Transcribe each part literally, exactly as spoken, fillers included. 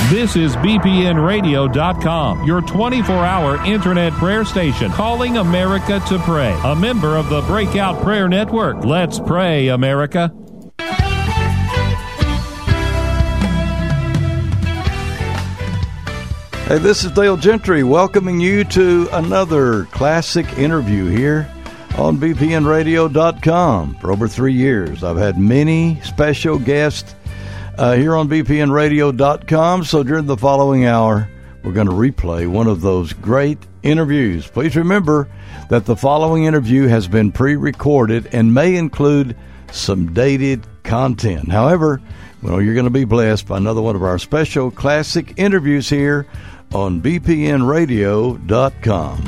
This is B P N radio dot com, your twenty-four hour internet prayer station, calling America to pray. A member of the Breakout Prayer Network. Let's pray, America. Hey, this is Dale Gentry welcoming you to another classic interview here on B P N radio dot com. For over three years, I've had many special guests uh, here on B P N radio dot com. So during the following hour, we're going to replay one of those great interviews. Please remember that the following interview has been pre-recorded and may include some dated content. However, well, you're going to be blessed by another one of our special classic interviews here on B P N radio dot com.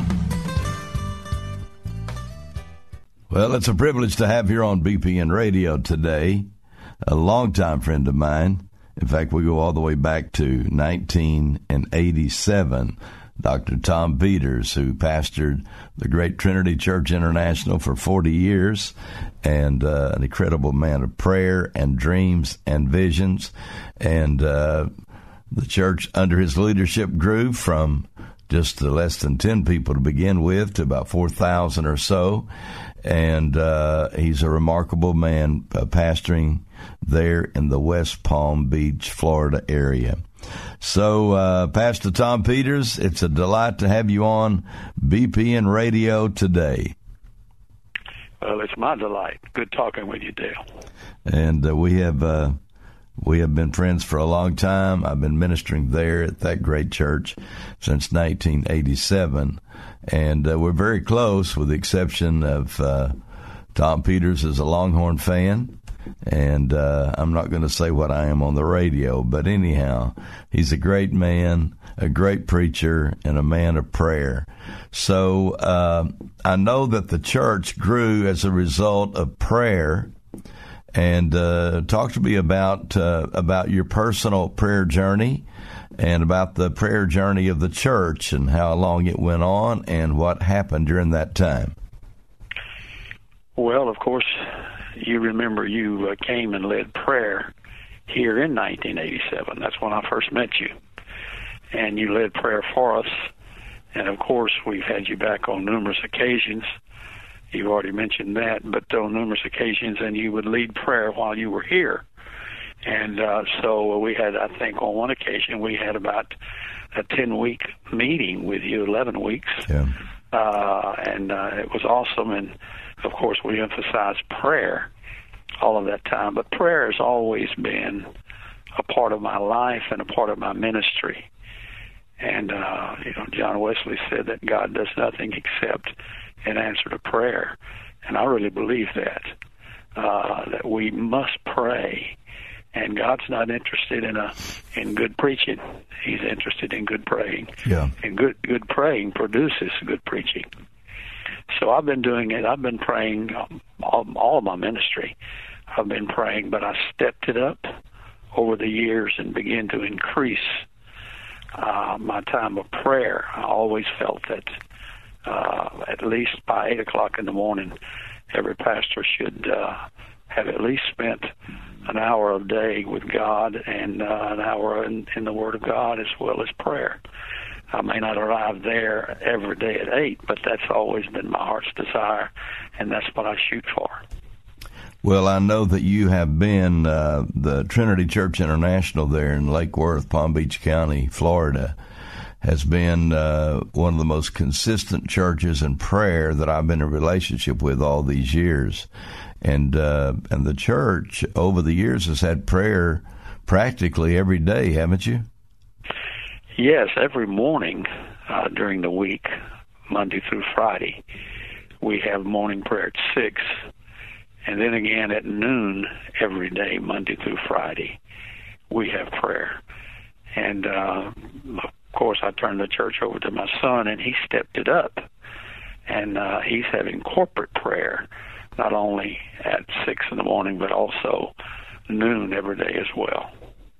Well, it's a privilege to have here on B P N Radio today a longtime friend of mine. In fact, we go all the way back to nineteen eighty-seven. Doctor Tom Peters, who pastored the great Trinity Church International for forty years, and uh, an incredible man of prayer and dreams and visions. And uh, the church under his leadership grew from just less than ten people to begin with to about four thousand or so. And uh, he's a remarkable man uh, pastoring there in the West Palm Beach, Florida area. So, uh, Pastor Tom Peters, it's a delight to have you on B P N Radio today. Well, it's my delight. Good talking with you, Dale. And uh, we have uh, we have been friends for a long time. I've been ministering there at that great church since nineteen eighty-seven. And uh, we're very close, with the exception of uh, Tom Peters is a Longhorn fan. And uh, I'm not going to say what I am on the radio, but anyhow, he's a great man, a great preacher, and a man of prayer. So uh, I know that the church grew as a result of prayer. And uh, talk to me about uh, about your personal prayer journey and about the prayer journey of the church and how long it went on and what happened during that time. Well, of course, you remember you uh, came and led prayer here in nineteen eighty-seven. That's when I first met you. And you led prayer for us. And, of course, we've had you back on numerous occasions. You've already mentioned that, but on numerous occasions, and you would lead prayer while you were here. And uh, so we had, I think, on one occasion, we had about a ten-week meeting with you, eleven weeks. Yeah. Uh, and uh, it was awesome. And, of course, we emphasized prayer all of that time. But prayer has always been a part of my life and a part of my ministry. And, uh, you know, John Wesley said that God does nothing except in answer to prayer. And I really believe that, uh, that we must pray. And God's not interested in a in good preaching. He's interested in good praying. Yeah. And good good praying produces good preaching. So I've been doing it. I've been praying all, all of my ministry. I've been praying, but I stepped it up over the years and began to increase uh, my time of prayer. I always felt that uh, at least by eight o'clock in the morning, every pastor should uh, have at least spent an hour a day with God and uh, an hour in, in the Word of God as well as prayer. I may not arrive there every day at eight, but that's always been my heart's desire, and that's what I shoot for. Well, I know that you have been uh, the Trinity Church International there in Lake Worth, Palm Beach County, Florida, has been uh, one of the most consistent churches in prayer that I've been in a relationship with all these years. And uh, and the church over the years has had prayer practically every day, haven't you? Yes, every morning uh, during the week, Monday through Friday, we have morning prayer at six, and then again at noon every day, Monday through Friday, we have prayer. And uh, of course, I turned the church over to my son, and he stepped it up, and uh, he's having corporate prayer, not only at six in the morning, but also noon every day as well.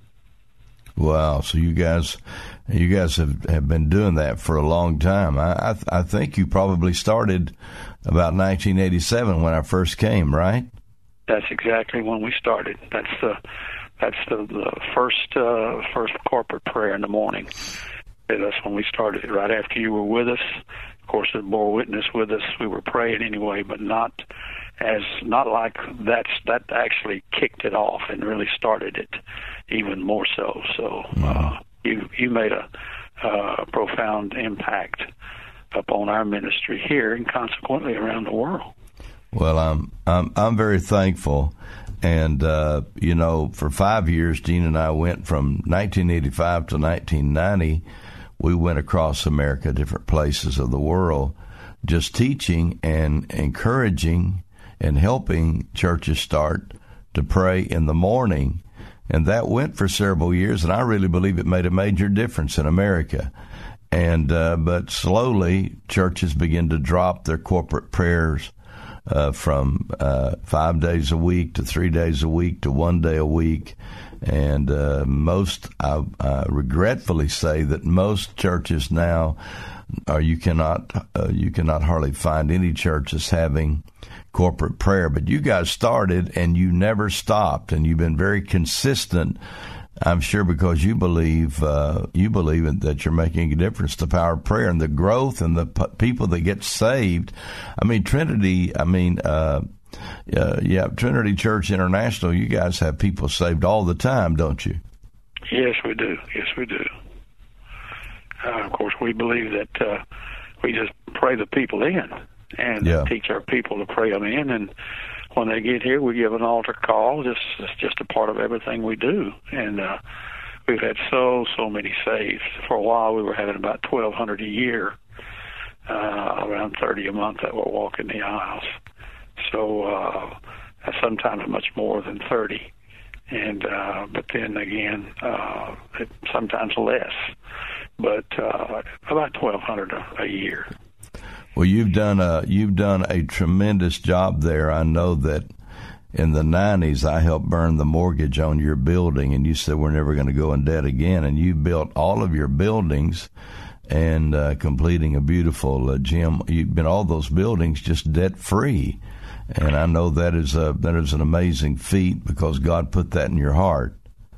Wow! So you guys, you guys have, have been doing that for a long time. I I, th- I think you probably started about nineteen eighty-seven when I first came, right? That's exactly when we started. That's the That's the, the first uh, first corporate prayer in the morning. And that's when we started it, right after you were with us. Of course, it bore witness with us. We were praying anyway, but not as not like that's that actually kicked it off and really started it even more so. So uh, you you made a uh, profound impact upon our ministry here and consequently around the world. Well, I'm I'm I'm very thankful, and uh, you know, for five years, Gene and I went from nineteen eighty-five to nineteen ninety. We went across America, different places of the world, just teaching and encouraging and helping churches start to pray in the morning. And that went for several years, and I really believe it made a major difference in America. And uh, but slowly, churches begin to drop their corporate prayers uh, from uh, five days a week to three days a week to one day a week. And uh, most, I, I regretfully say that most churches now, or you cannot, uh, you cannot hardly find any churches having corporate prayer. But you guys started, and you never stopped, and you've been very consistent. I'm sure because you believe, uh, you believe that you're making a difference. The power of prayer and the growth and the p- people that get saved. I mean, Trinity. I mean. Uh, Uh, yeah, Trinity Church International, you guys have people saved all the time, don't you? Yes, we do. Yes, we do. Uh, of course, we believe that uh, we just pray the people in and yeah. teach our people to pray them in. And when they get here, we give an altar call. Just, it's just a part of everything we do. And uh, we've had so, so many saved. For a while, we were having about twelve hundred a year, uh, around thirty a month that were walking the aisles. So uh, sometimes much more than thirty, and uh, but then again, uh, it, sometimes less, but uh, about twelve hundred a, a year. Well, you've done a you've done a tremendous job there. I know that in the nineties, I helped burn the mortgage on your building, and you said we're never going to go in debt again, and you built all of your buildings. And uh, completing a beautiful uh, gym, you've been all those buildings just debt free. And I know that is a that is an amazing feat because God put that in your heart.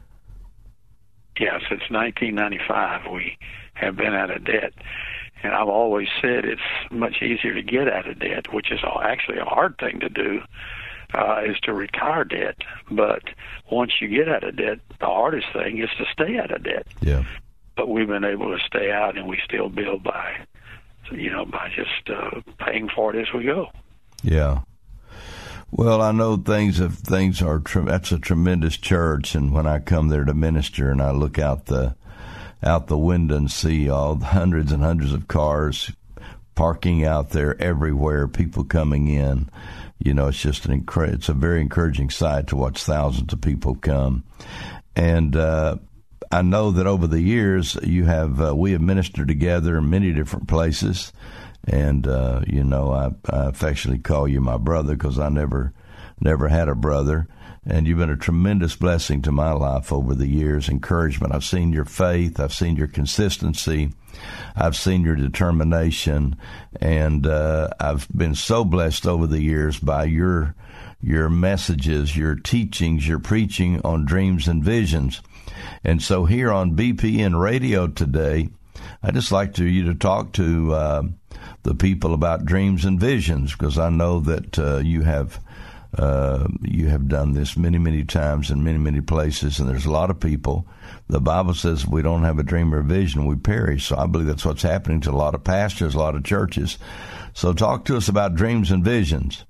Yeah, since nineteen ninety-five, we have been out of debt. And I've always said it's much easier to get out of debt, which is actually a hard thing to do, uh, is to retire debt. But once you get out of debt, the hardest thing is to stay out of debt. Yeah. But we've been able to stay out, and we still build by, you know, by just uh, paying for it as we go. Yeah. Well, I know things of things are. That's a tremendous church, and when I come there to minister, and I look out the out the window and see all the hundreds and hundreds of cars parking out there everywhere, people coming in. You know, it's just an incre- It's a very encouraging sight to watch thousands of people come, and. uh I know that over the years you have uh, we have ministered together in many different places, and uh, you know I, I affectionately call you my brother because I never never had a brother, and you've been a tremendous blessing to my life over the years. Encouragement. I've seen your faith, I've seen your consistency, I've seen your determination, and uh, I've been so blessed over the years by your your messages, your teachings, your preaching on dreams and visions. And so here on B P N Radio today, I'd just like to you to talk to uh, the people about dreams and visions, because I know that uh, you have uh, you have done this many, many times in many, many places, and there's a lot of people. The Bible says if we don't have a dream or a vision, we perish. So I believe that's what's happening to a lot of pastors, a lot of churches. So talk to us about dreams and visions.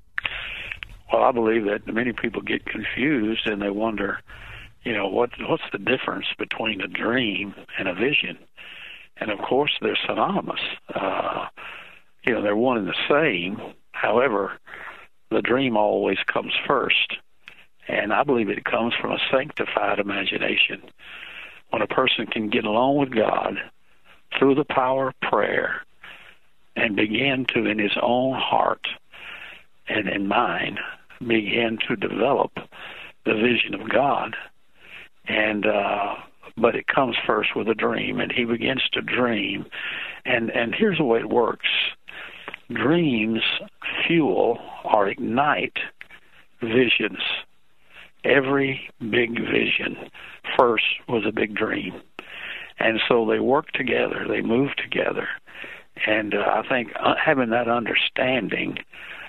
Well, I believe that many people get confused and they wonder, you know, what what's the difference between a dream and a vision? And, of course, they're synonymous. Uh, you know, they're one and the same. However, the dream always comes first. And I believe it comes from a sanctified imagination. When a person can get along with God through the power of prayer and begin to, in his own heart and in mind, begin to develop the vision of God, and uh, but it comes first with a dream, and he begins to dream. And, and here's the way it works. Dreams fuel or ignite visions. every big vision first was a big dream. And so they work together, they move together. And uh, I think uh, having that understanding,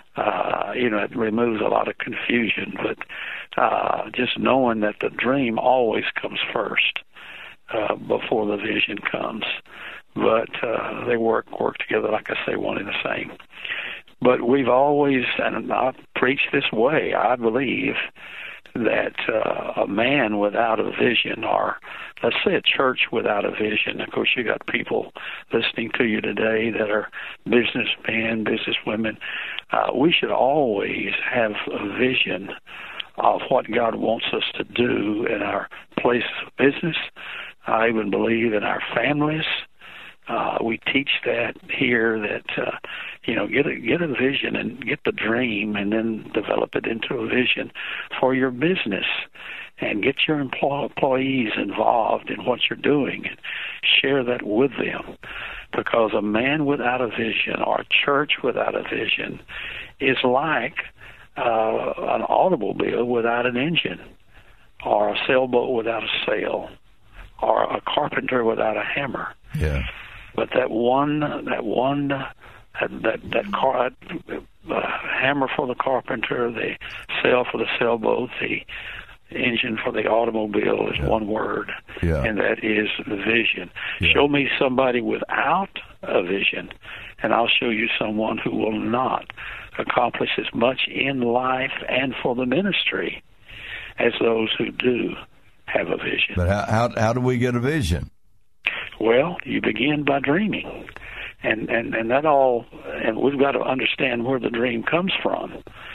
uh, you know, it removes a lot of confusion. But uh, just knowing that the dream always comes first uh, before the vision comes. But uh, they work work together, like I say, one and the same. But we've always, and I preach this way, I believe that uh, a man without a vision, or let's say a church without a vision, of course you got people listening to you today that are businessmen, businesswomen, uh, we should always have a vision of what God wants us to do in our place of business. I even believe in our families. Uh, we teach that here, that, uh, you know, get a, get a vision and get the dream and then develop it into a vision for your business and get your employ- employees involved in what you're doing and share that with them. Because a man without a vision or a church without a vision is like uh, an automobile without an engine, or a sailboat without a sail, or a carpenter without a hammer. Yeah. But that one, that one, that that, that car, uh, hammer for the carpenter, the sail for the sailboat, the engine for the automobile is yeah. one word, yeah. and that is vision. Yeah. Show me somebody without a vision, and I'll show you someone who will not accomplish as much in life and for the ministry as those who do have a vision. But how how, how do we get a vision? Well, you begin by dreaming, and, and, and that all, and we've got to understand where the dream comes from.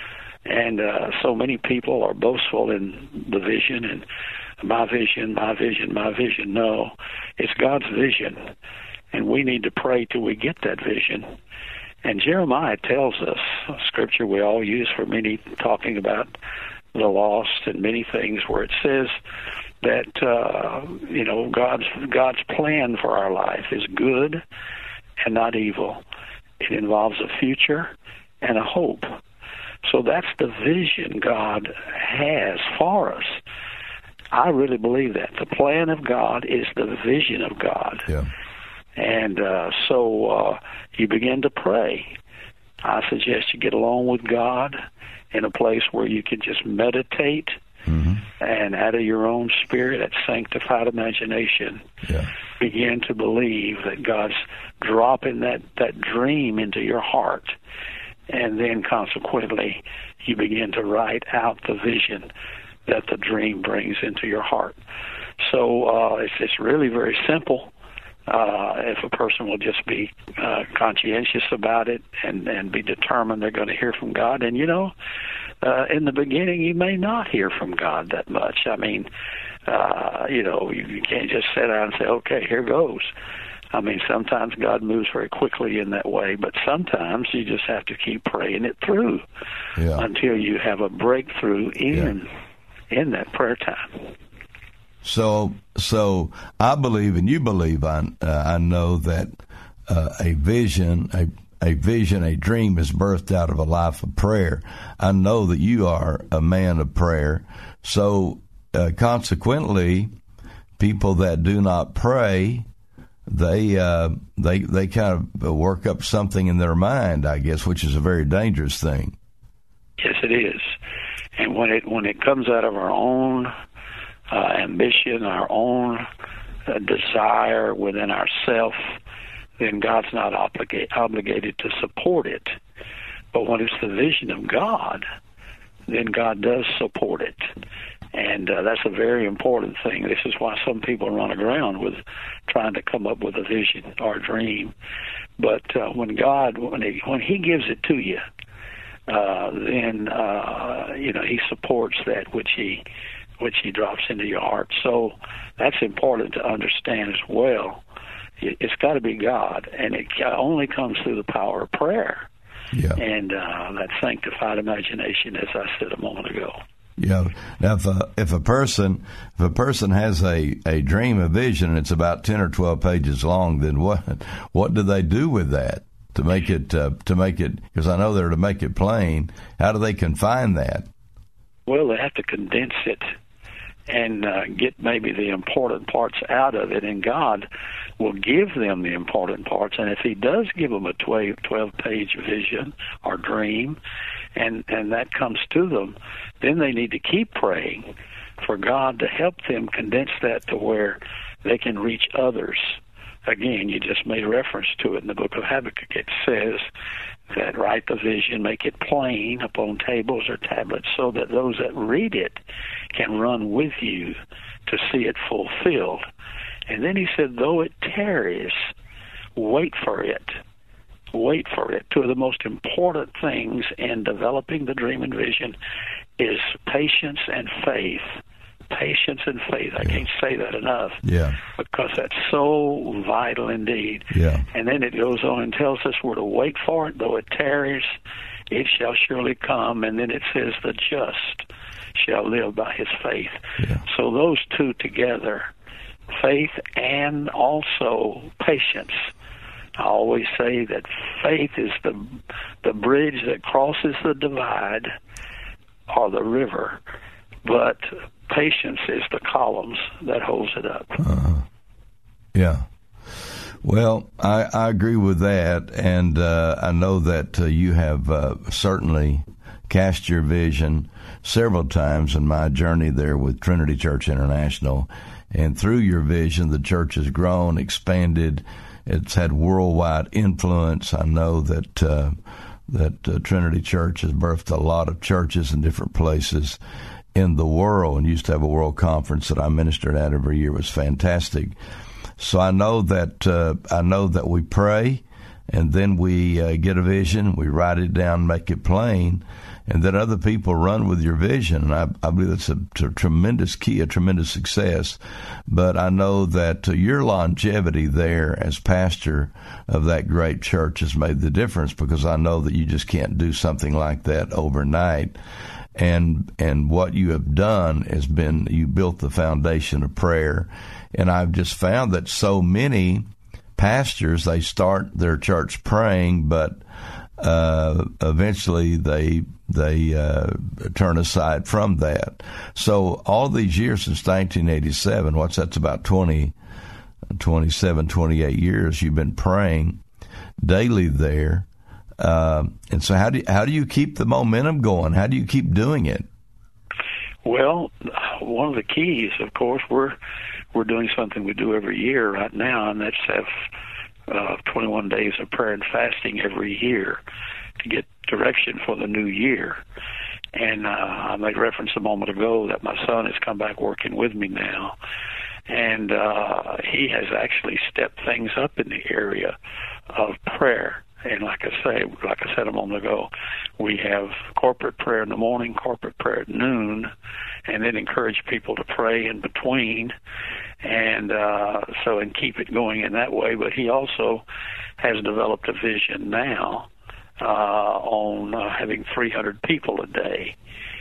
And uh, so many people are boastful in the vision, and my vision, my vision, my vision. No, it's God's vision, and we need to pray till we get that vision. And Jeremiah tells us, a scripture we all use for many, talking about the lost and many things, where it says that uh, you know God's God's plan for our life is good and not evil. It involves a future and a hope. So that's the vision God has for us. I really believe that. The plan of God is the vision of God. Yeah. And uh, so uh, you begin to pray. I suggest you get along with God in a place where you can just meditate, mm-hmm. and out of your own spirit, that sanctified imagination, yeah. begin to believe that God's dropping that, that dream into your heart. And then consequently, you begin to write out the vision that the dream brings into your heart. So uh, it's, it's really very simple. Uh, if a person will just be uh, conscientious about it and, and be determined they're going to hear from God. And, you know, uh, in the beginning, you may not hear from God that much. I mean, uh, you know, you, you can't just sit down and say, okay, here goes. I mean, sometimes God moves very quickly in that way, but sometimes you just have to keep praying it through yeah. until you have a breakthrough in yeah. in that prayer time. So, so I believe, and you believe, I, uh, I know that uh, a vision, a a vision, a dream is birthed out of a life of prayer. I know that you are a man of prayer. So, uh, consequently, people that do not pray, they uh, they they kind of work up something in their mind, I guess, which is a very dangerous thing. Yes, it is. And when it when it comes out of our own uh, ambition, our own uh, desire within ourself, then God's not obliga- obligated to support it. But when it's the vision of God, then God does support it. And uh, that's a very important thing. This is why some people run around with trying to come up with a vision or a dream. But uh, when God, when he, when he gives it to you, uh, then, uh, you know, he supports that which he, which he drops into your heart. So that's important to understand as well. It's got to be God, and it only comes through the power of prayer yeah. and uh, that sanctified imagination, as I said a moment ago. Yeah. Now, if a, if a person if a person has a, a dream, a vision, and it's about ten or twelve pages long, then what what do they do with that to make it uh, to make it? Because I know they're to make it plain. How do they confine that? Well, they have to condense it and uh, get maybe the important parts out of it, and God will give them the important parts. And if he does give them a twelve-page vision or dream, and, and that comes to them, then they need to keep praying for God to help them condense that to where they can reach others. Again, you just made reference to it in the book of Habakkuk. It says that write the vision, make it plain upon tables or tablets, so that those that read it can run with you to see it fulfilled. And then he said, though it tarries, wait for it. Wait for it. Two of the most important things in developing the dream and vision is patience and faith. Patience and faith. I yeah. can't say that enough. Yeah. Because that's so vital indeed. Yeah. And then it goes on and tells us we're to wait for it, though it tarries, it shall surely come. And then it says the just shall live by his faith. Yeah. So those two together, faith and also patience. I always say that faith is the the bridge that crosses the divide or the river, but patience is the columns that holds it up. Uh, yeah. Well, I, I agree with that, and uh, I know that uh, you have uh, certainly cast your vision several times in my journey there with Trinity Church International, and through your vision, the church has grown, expanded. It's had worldwide influence. I know that uh, that uh, Trinity Church has birthed a lot of churches in different places in the world, and used to have a world conference that I ministered at every year. It was fantastic. So I know that uh, I know that we pray, and then we uh, get a vision, we write it down, make it plain, and then other people run with your vision. And I, I believe that's a, a tremendous key, a tremendous success. But I know that uh, your longevity there as pastor of that great church has made the difference, because I know that you just can't do something like that overnight. And and what you have done has been, you built the foundation of prayer. And I've just found that so many pastors, they start their church praying, but uh, eventually they they uh, turn aside from that. So all these years since nineteen eighty-seven, what's that's about twenty, twenty-seven, twenty-eight years, you've been praying daily there. Uh, and so how do you, how do you keep the momentum going? How do you keep doing it? Well, one of the keys, of course, we're we're doing something we do every year right now, and that's have uh, twenty-one days of prayer and fasting every year to get direction for the new year. And uh, I made reference a moment ago that my son has come back working with me now, and uh, he has actually stepped things up in the area of prayer. And like I say, like I said a moment ago, we have corporate prayer in the morning, corporate prayer at noon, and then encourage people to pray in between, and uh, so and keep it going in that way. But he also has developed a vision now uh, on uh, having three hundred people a day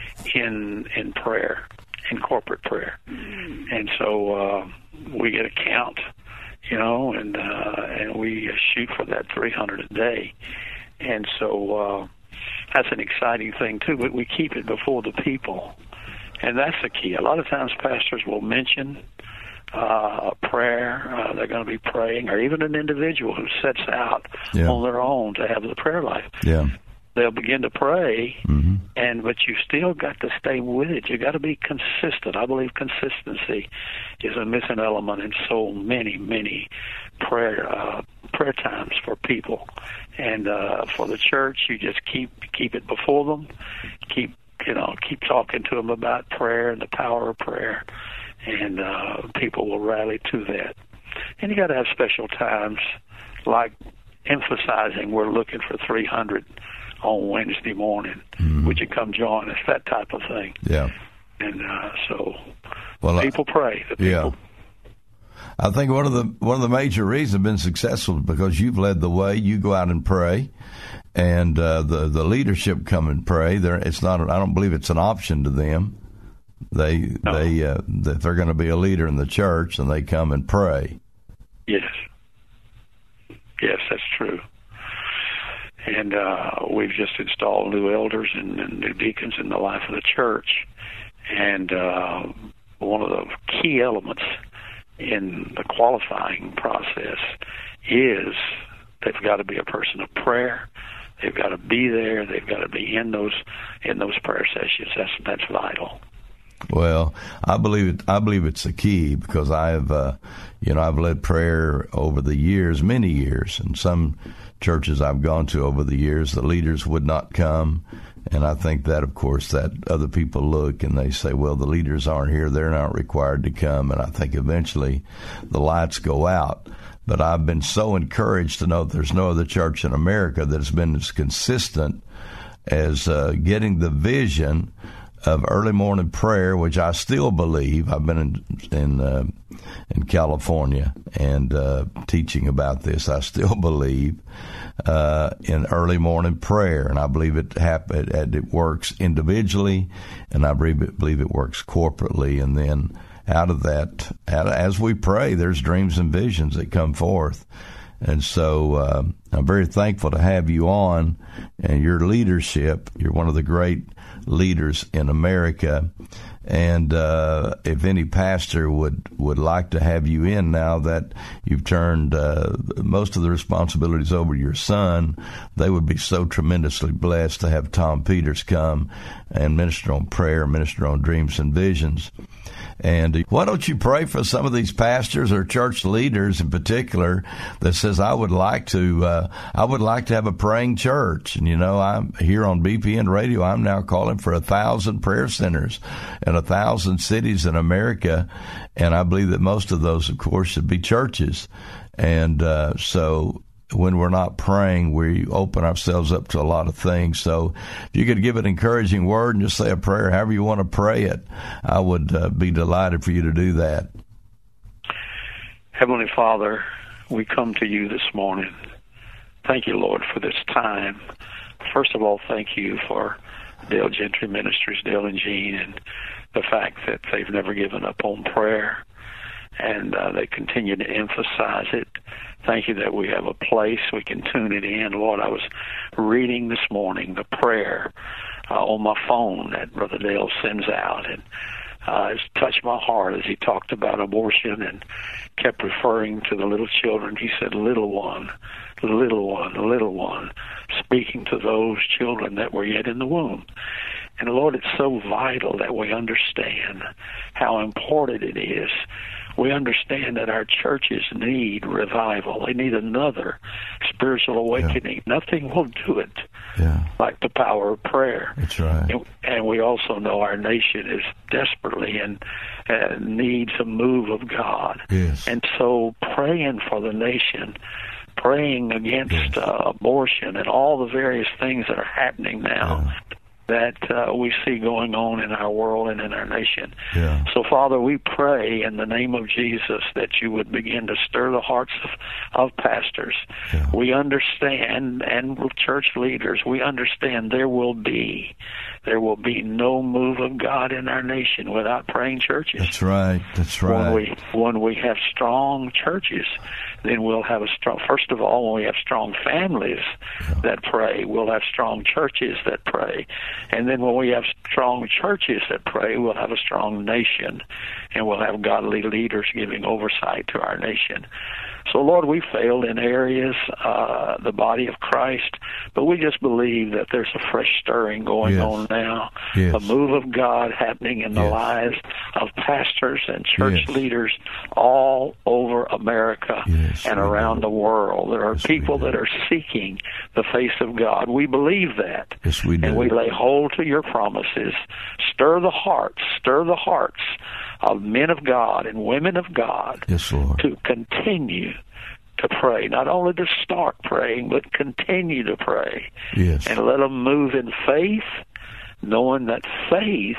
in in prayer, in corporate prayer, and so uh, we get a count. You know, and uh, and we shoot for that three hundred a day, and so uh, that's an exciting thing too. But we keep it before the people, and that's the key. A lot of times, pastors will mention uh, a prayer uh, they're going to be praying, or even an individual who sets out yeah. on their own to have the prayer life. Yeah. They'll begin to pray, mm-hmm. and but you still got to stay with it. You got to be consistent. I believe consistency is a missing element in so many, many prayer uh, prayer times for people, and uh, for the church. You just keep keep it before them. Keep you know keep talking to them about prayer and the power of prayer, and uh, people will rally to that. And you got to have special times like emphasizing we're looking for three hundred. On Wednesday morning, mm-hmm. would you come join us? That type of thing. Yeah. And uh, so well, people uh, pray. The people. Yeah. I think one of the one of the major reasons I've been successful is because you've led the way. You go out and pray, and uh, the the leadership come and pray. There, it's not. I don't believe it's an option to them. They no. they uh, if they're going to be a leader in the church, and they come and pray. Yes. Yes, that's true. And uh, we've just installed new elders and, and new deacons in the life of the church. And uh, one of the key elements in the qualifying process is they've got to be a person of prayer. They've got to be there. They've got to be in those in those prayer sessions. That's that's vital. Well, I believe it. I believe it's a key because I've, uh, you know, I've led prayer over the years, many years, and some churches I've gone to over the years, the leaders would not come, and I think that, of course, that other people look and they say, well, the leaders aren't here; they're not required to come, and I think eventually the lights go out. But I've been so encouraged to know that there's no other church in America that's been as consistent as uh, getting the vision of early morning prayer, which I still believe. I've been in in, uh, in California and uh, teaching about this. I still believe uh, in early morning prayer, and I believe it hap- it, it works individually, and I believe it, believe it works corporately. And then out of that, out of, as we pray, there's dreams and visions that come forth. And so uh, I'm very thankful to have you on and your leadership. You're one of the great leaders in America. And uh, if any pastor would, would like to have you in now that you've turned uh, most of the responsibilities over to your son, they would be so tremendously blessed to have Tom Peters come and minister on prayer, minister on dreams and visions. And why don't you pray for some of these pastors or church leaders in particular that says, I would like to, uh, I would like to have a praying church. And, you know, I'm here on B P N Radio. I'm now calling for a thousand prayer centers in a thousand cities in America. And I believe that most of those, of course, should be churches. And, uh, so when we're not praying, we open ourselves up to a lot of things. So if you could give an encouraging word and just say a prayer, however you want to pray it, I would uh, be delighted for you to do that. Heavenly Father, we come to you this morning. Thank you, Lord, for this time. First of all, thank you for Dale Gentry Ministries, Dale and Jean, and the fact that they've never given up on prayer, and uh, they continue to emphasize it. Thank you that we have a place we can tune it in. Lord, I was reading this morning the prayer uh, on my phone that Brother Dale sends out, and uh, it's touched my heart as he talked about abortion and kept referring to the little children. He said, little one, little one, little one, speaking to those children that were yet in the womb. And Lord, it's so vital that we understand how important it is. We understand that our churches need revival. They need another spiritual awakening. Yeah. Nothing will do it yeah. like the power of prayer. That's right. And, and we also know our nation is desperately in uh, needs a move of God. Yes. And so praying for the nation, praying against yes. uh, abortion and all the various things that are happening now, yeah. that uh, we see going on in our world and in our nation. Yeah. So, Father, we pray in the name of Jesus that you would begin to stir the hearts of, of pastors. Yeah. We understand, and church leaders, we understand there will be there will be no move of God in our nation without praying churches. That's right. That's right. When we, when we have strong churches, then we'll have a strong, first of all, when we have strong families yeah. that pray, we'll have strong churches that pray. And then when we have strong churches that pray, we'll have a strong nation, and we'll have godly leaders giving oversight to our nation. So, Lord, we failed in areas, uh, the body of Christ, but we just believe that there's a fresh stirring going yes. on now, yes. a move of God happening in the yes. lives of pastors and church yes. leaders all over America yes, and around do. the world. There are yes, people that are seeking the face of God. We believe that. Yes, we do. And we lay hold to your promises. Stir the hearts, stir the hearts of men of God and women of God yes, Lord. to continue to pray, not only to start praying, but continue to pray. Yes. And let them move in faith, knowing that faith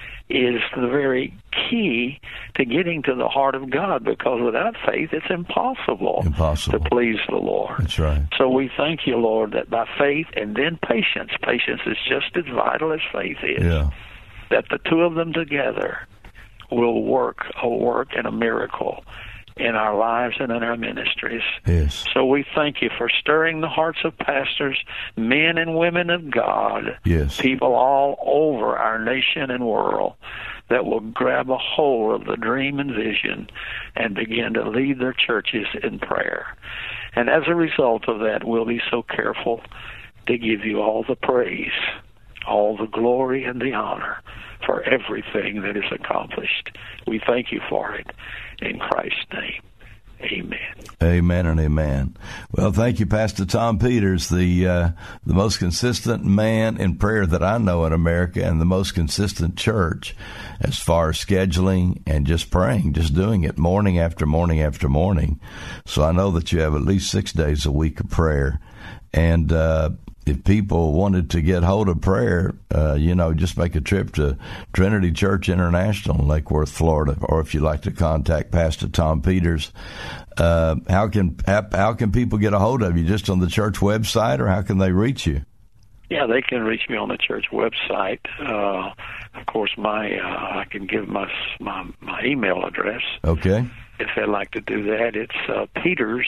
is the very key to getting to the heart of God, because without faith it's impossible, impossible. to please the Lord. That's right. So we thank you, Lord, that by faith and then patience, patience is just as vital as faith is, yeah. that the two of them together will work a work and a miracle in our lives and in our ministries. Yes. So we thank you for stirring the hearts of pastors, men and women of God, yes, people all over our nation and world that will grab a hold of the dream and vision and begin to lead their churches in prayer. And as a result of that, we'll be so careful to give you all the praise, all the glory and the honor for everything that is accomplished. We thank you for it. In Christ's name, amen. Amen and amen. Well, thank you, Pastor Tom Peters, the uh, the most consistent man in prayer that I know in America, and the most consistent church as far as scheduling and just praying, just doing it morning after morning after morning. So I know that you have at least six days a week of prayer. And uh, if people wanted to get hold of prayer, uh, you know, just make a trip to Trinity Church International in Lake Worth, Florida, or if you'd like to contact Pastor Tom Peters, uh, how can how, how can people get a hold of you? Just on the church website, or how can they reach you? Yeah, they can reach me on the church website. Uh, of course, my uh, I can give my, my my email address. Okay. If they'd like to do that, it's uh, Peters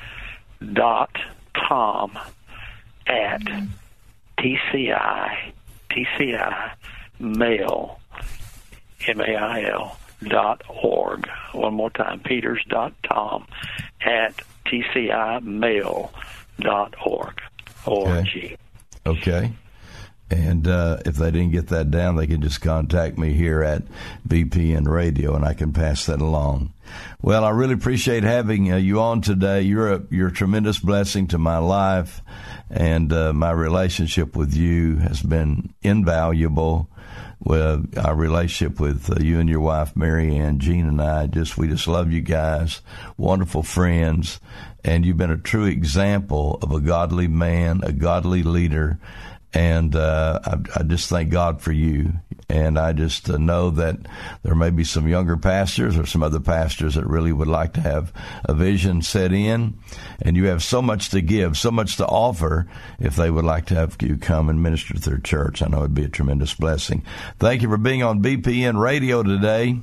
dot Tom at T C I T C I mail M A I L dot org. One more time, Peters dot Tom at T C I mail dot org. O R G. Okay. And uh, if they didn't get that down, they can just contact me here at B P N Radio, and I can pass that along. Well, I really appreciate having uh, you on today. You're a, you're a tremendous blessing to my life, and uh, my relationship with you has been invaluable. Well, our relationship with uh, you and your wife, Mary Ann, Jean, and I, just we just love you guys, wonderful friends, and you've been a true example of a godly man, a godly leader. And uh, I, I just thank God for you. And I just uh, know that there may be some younger pastors or some other pastors that really would like to have a vision set in. And you have so much to give, so much to offer if they would like to have you come and minister to their church. I know it would be a tremendous blessing. Thank you for being on B P N Radio today.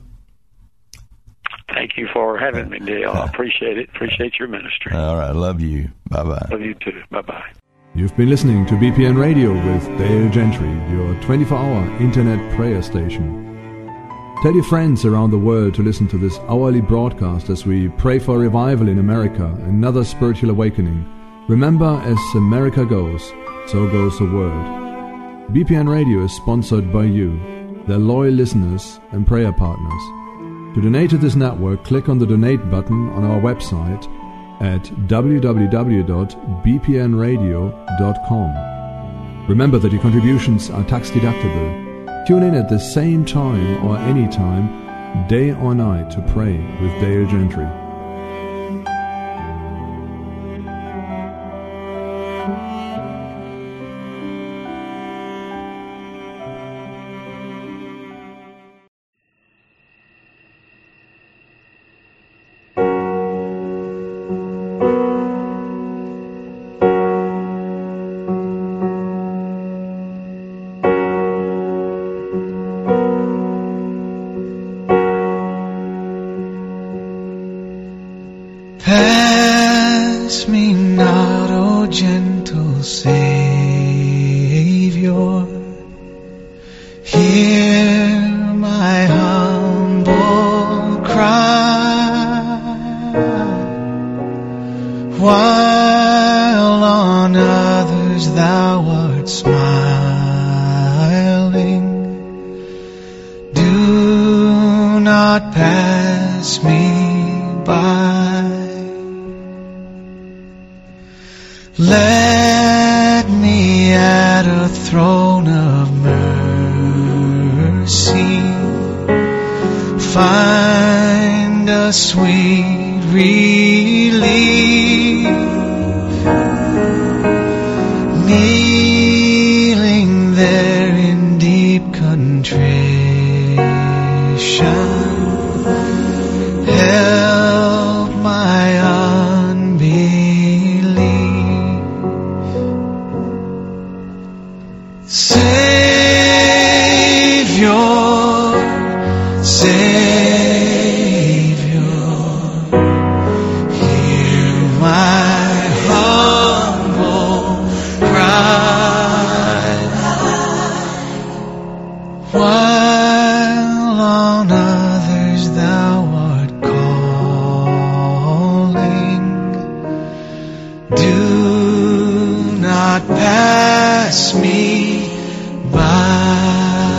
Thank you for having me, Dale. I appreciate it. Appreciate your ministry. All right. Love you. Bye-bye. Love you too. Bye-bye. You've been listening to B P N Radio with Dale Gentry, your twenty-four hour internet prayer station. Tell your friends around the world to listen to this hourly broadcast as we pray for revival in America, another spiritual awakening. Remember, as America goes, so goes the world. B P N Radio is sponsored by you, their loyal listeners and prayer partners. To donate to this network, click on the donate button on our website at w w w dot b p n radio dot com. Remember that your contributions are tax deductible. Tune in at the same time or any time, day or night, to pray with Dale Gentry. Pass me not, O gentle Savior, hear my humble cry, while on others thou art smiling. Do not pass me by. Let me at a throne of mercy find a sweet relief, kneeling there in deep contrition. Help my Savior, Savior, pass me by.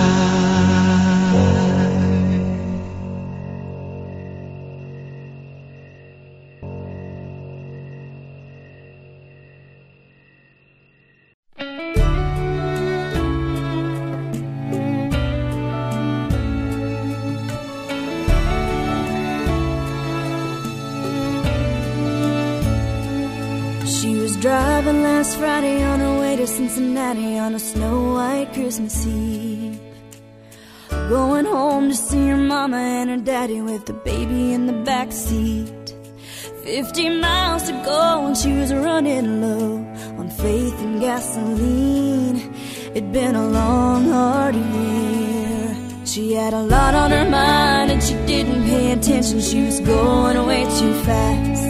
Driving last Friday on her way to Cincinnati on a snow-white Christmas Eve. Going home to see her mama and her daddy with the baby in the back seat. Fifty miles to go and she was running low on faith and gasoline. It'd been a long, hard year. She had a lot on her mind and she didn't pay attention. She was going way too fast.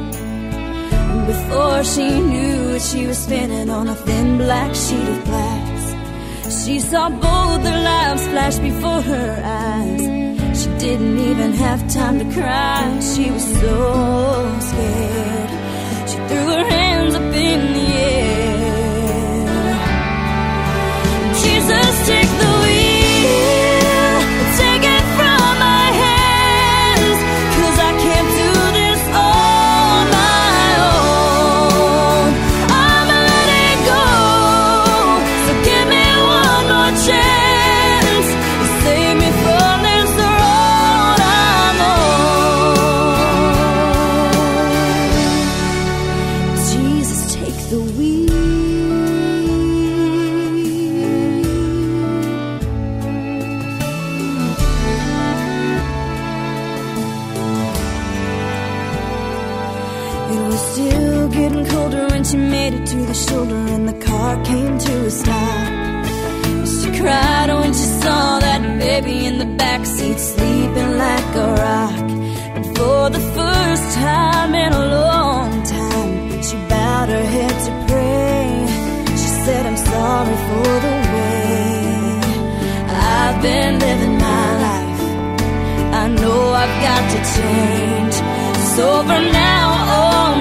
Before she knew it, she was spinning on a thin black sheet of glass. She saw both their lives flash before her eyes. She didn't even have time to cry. She was so scared. She threw her hands up in the air. Jesus, take the wheel, take it from my hands, 'cause I can't do this all my own. I'ma let it go, so give me one more chance to save me from this road I'm on. Jesus, take the wheel. It was still getting colder when she made it to the shoulder and the car came to a stop. She cried when she saw that baby in the backseat sleeping like a rock. And for the first time in a long time, she bowed her head to pray. She said, I'm sorry for the way I've been living my life. I know I've got to change. So from now on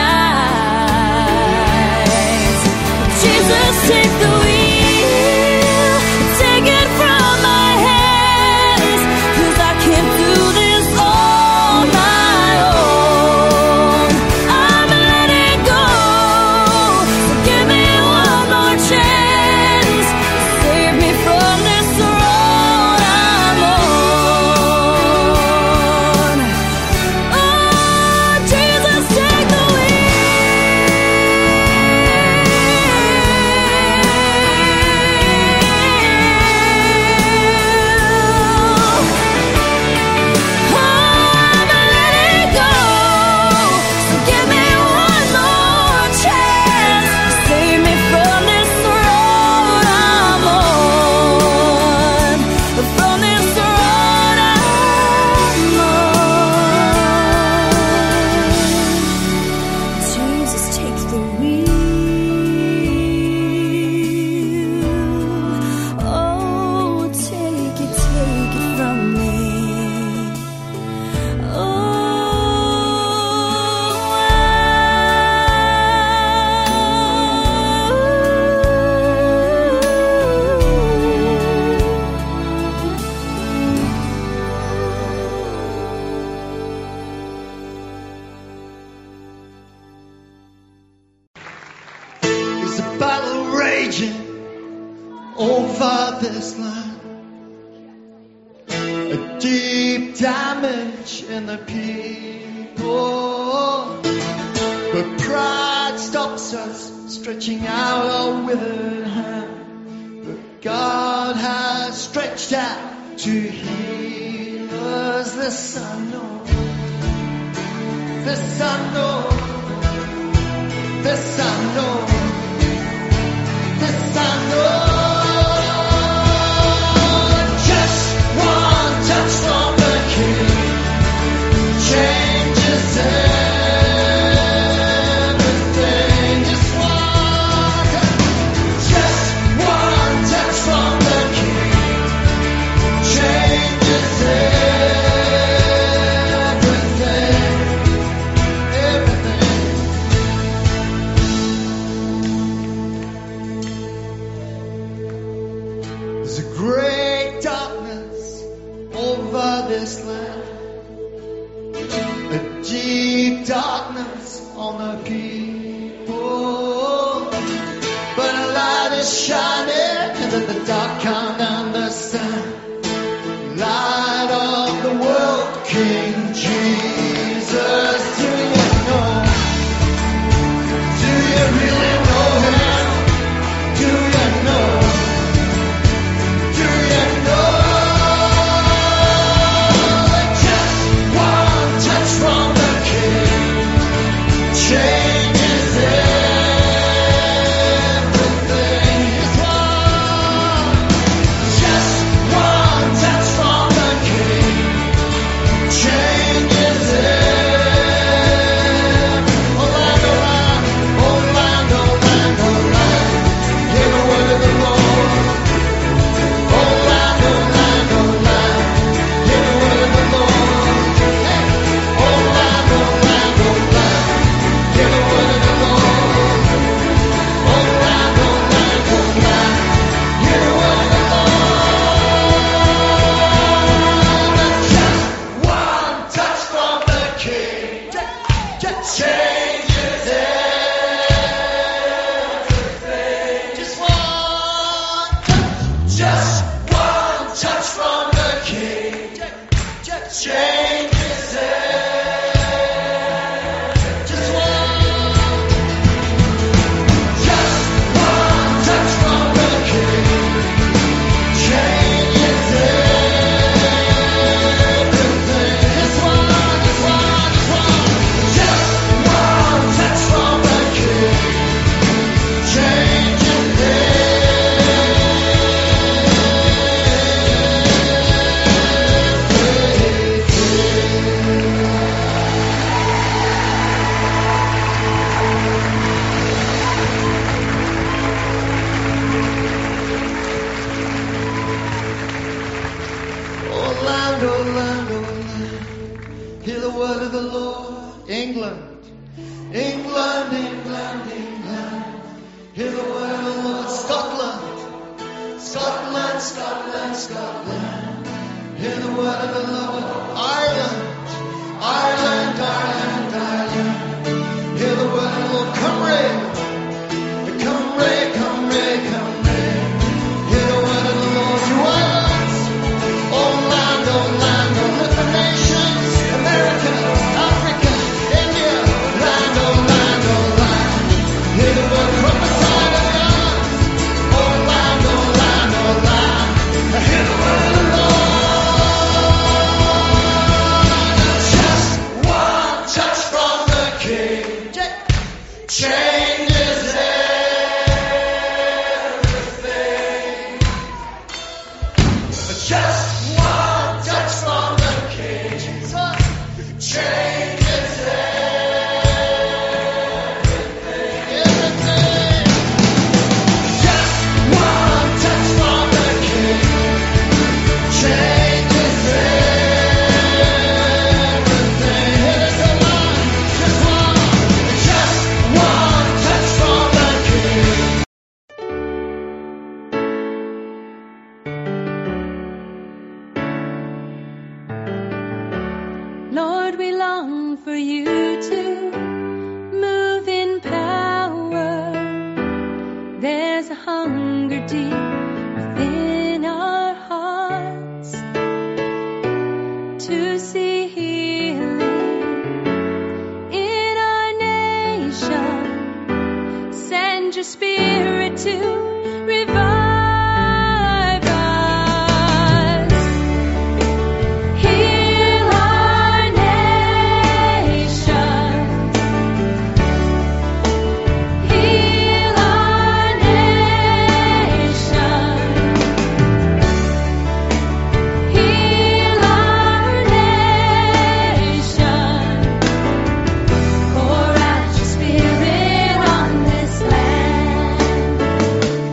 tonight, Jesus, take the wheel, take it from my hands, 'cause I can't do this on my own. I'ma let it go, so give me one more chance, save me from this road I'm on. Oh, Jesus, take the There's a battle raging over this land. A deep damage in the people. But pride stops us stretching out a withered hand. But God has stretched out to heal us. This I know. This I know. This I know. This I know. Just one touch from the King changes everything. Just one, just one touch from the King changes everything. Everything. darkness on the people. But a light is shining and then the dark can't understand. Light of the world, King Jesus. Do you know? Do you really know him? Do you know? Do you know? Just one touch from the King changes everything. Just one, just one touch from the King changes everything. Oh land, oh land, oh land, oh land, oh land, hear the word of the Lord. Oh land, oh land, oh land, hear the word of the Lord. Hey, oh land, oh land, oh land, hear the word of the Lord. Oh land, oh land, oh land, hear the word of the Lord. Just one touch from the King just changes everything. Just one touch, just one touch from the King just changes everything. Just one, just one touch from the King changes everything. Just one, just one, just one, just one touch from the King changes Oh land, oh land, oh land, hear the word of the Lord. England, England, England, England, hear the word of the Lord. Scotland, Scotland, Scotland, Scotland, hear the word of the Lord. Ireland, Ireland, Ireland, Ireland, hear the word of the Lord. Cymru, Cymru, Cymru, Cymru, hear the word of the Lord. You islands, oh land, oh land, oh little nations, America, Africa, India, land, oh land, oh land, hear the word from the side of the islands. Oh land, oh land, oh land, hear the word of the Lord. Just one touch from the King changes everything. Just one touch from the King Jesus changes everything. Everything. Just one touch from the King changes everything. Here's the one, just one, just one touch from the King. Lord, we long for you to move in power. There's a hunger deep within our hearts to see healing in our nation. Send your spirit to revive us. Heal our nation. Heal our nation. Heal our nation. Pour out your spirit on this land.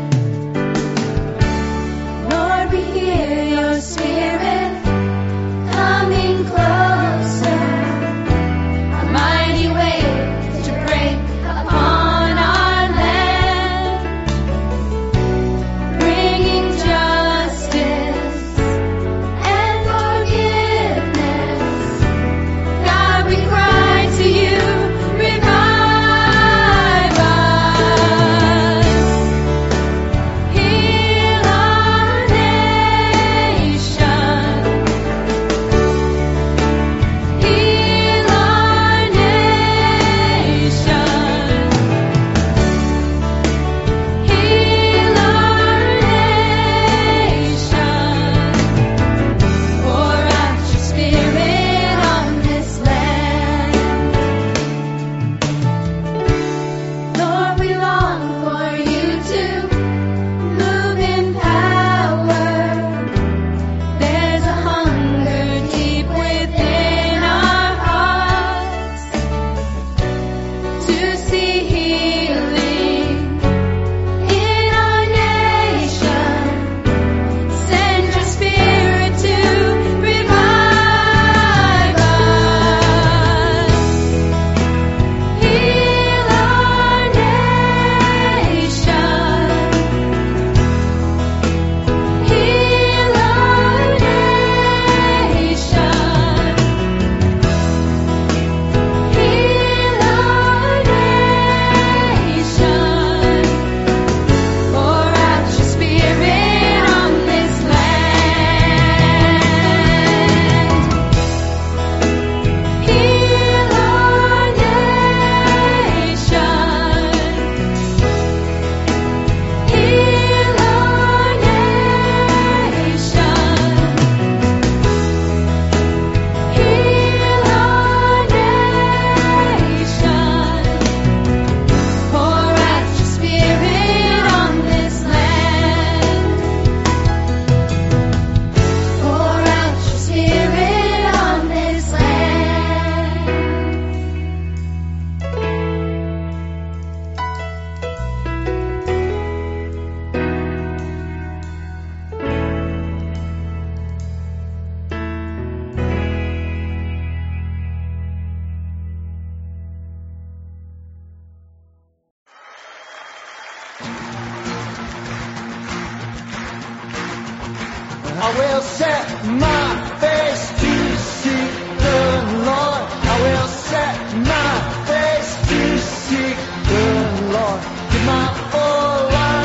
I will set my face to seek the Lord. I will set my face to seek the Lord. Give my full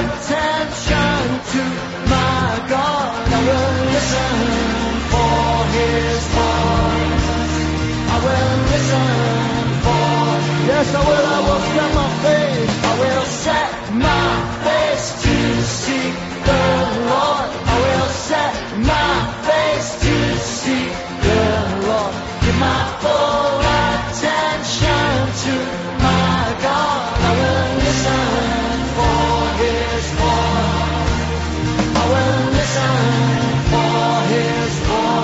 attention to my God. I will listen for His voice. I will listen for, yes I will, I will set my face. I will set my face to seek the Lord. I will set my face to seek the Lord. Give my full attention to my God. I will listen for His voice. I will listen for His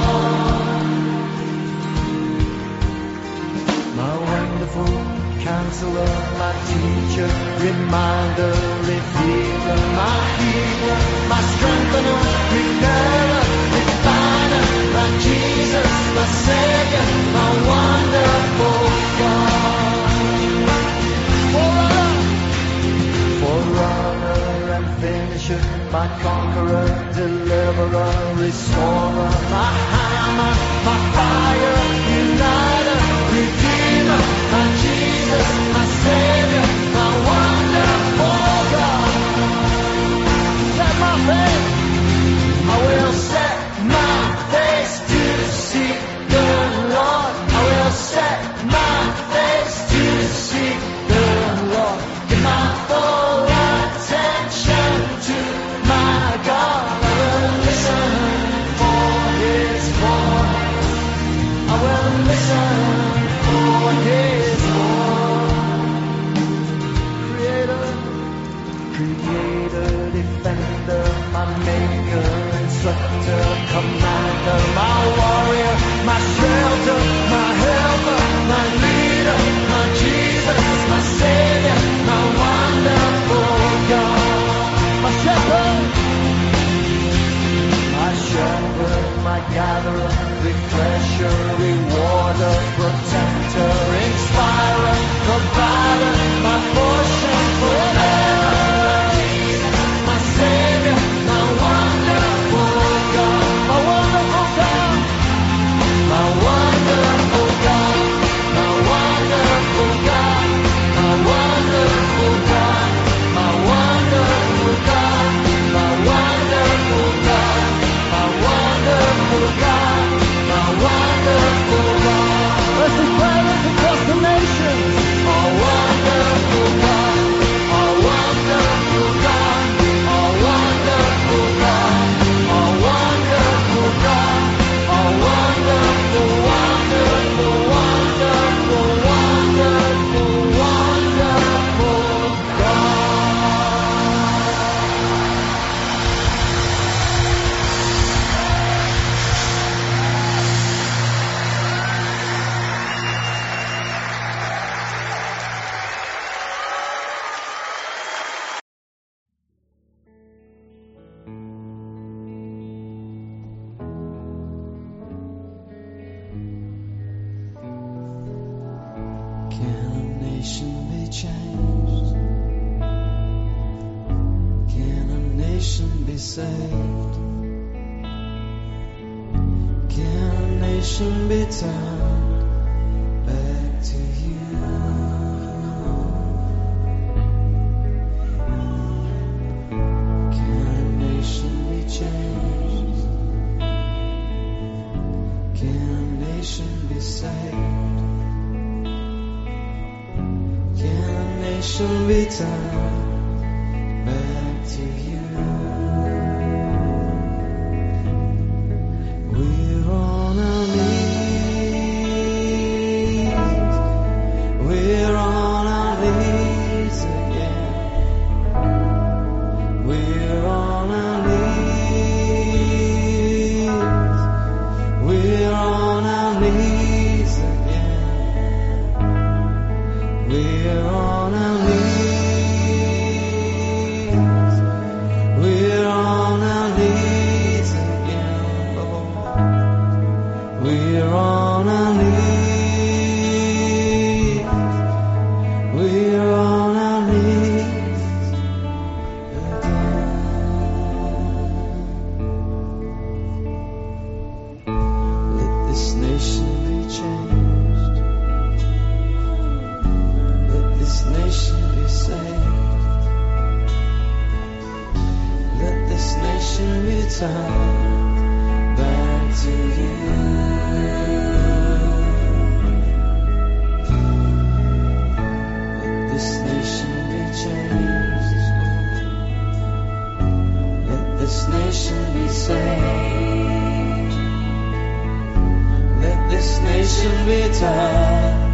voice. My wonderful Counselor, my teacher, reminder, revealer, my healer, my strengthener, repair, refiner, my Jesus, my Savior, my wonderful God. Forerunner, forerunner and finisher, my conqueror, deliverer, restorer, my hammer, my fire, uniter, redeemer, my Jesus, my Savior, my wonderful God. Set my face, I will set my face to seek the Lord. I will set my face to seek the Lord. Give my full attention to my God. I will listen for His voice. I will listen for His voice. nation be changed? Can a nation be saved? Can a nation be turned back to you? Can a nation be changed? Can a nation be saved? Can a nation be turned back to you? We're on our knees. We're on our knees again. We're on our knees. We're on our knees again. We're on our knees. We're on our knees again, Lord. We're on our knees. We're on our knees again. Let this nation be changed. Let this nation be saved. Let this nation return back to you. Let this nation be changed. Let this nation be saved. Let this nation return